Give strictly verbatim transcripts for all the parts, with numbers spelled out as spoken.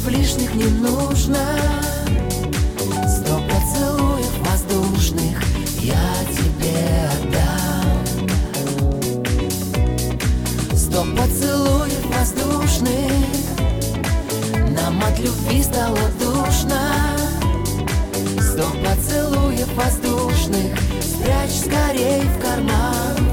Вопросов лишних не нужно. Сто поцелуев воздушных я тебе отдам. Сто поцелуев воздушных. Нам от любви стало душно. Сто поцелуев воздушных спрячь скорей в карман.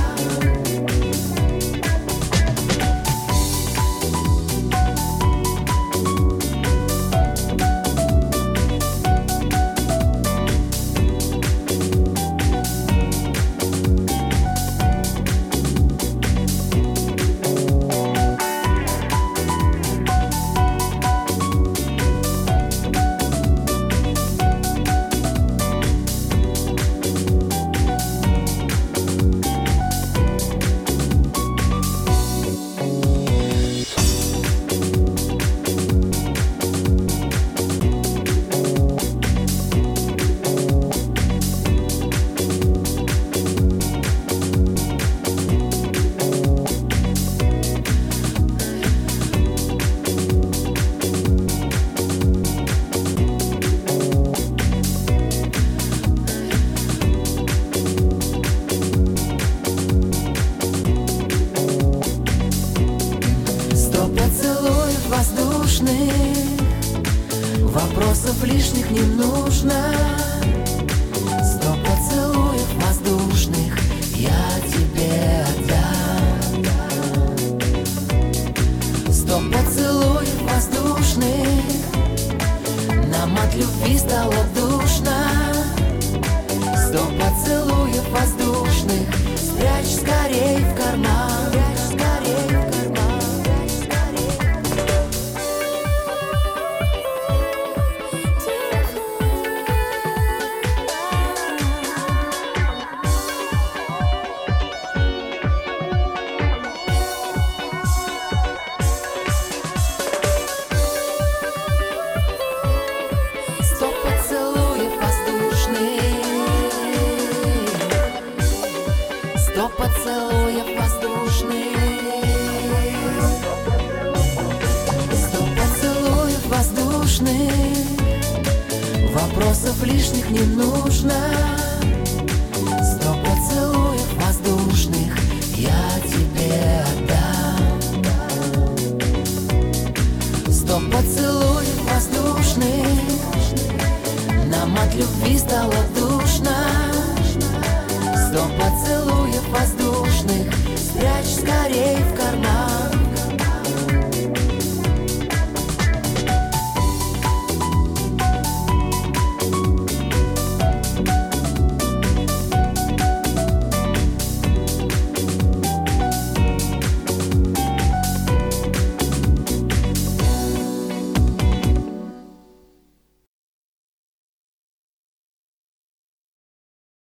Вопросов лишних не нужно. Сто поцелуев воздушных я тебе отдам. Сто поцелуев воздушных. Нам от любви стало душно. Сто поцелуев воздушных спрячь скорей в карман. Сто поцелуев воздушных. Сто поцелуев воздушных. Вопросов лишних не нужно. Сто поцелуев воздушных я тебе отдам. Сто поцелуев воздушных. Нам от любви стало душно. Сто поцелуев воздушных спрячь скорей в карман.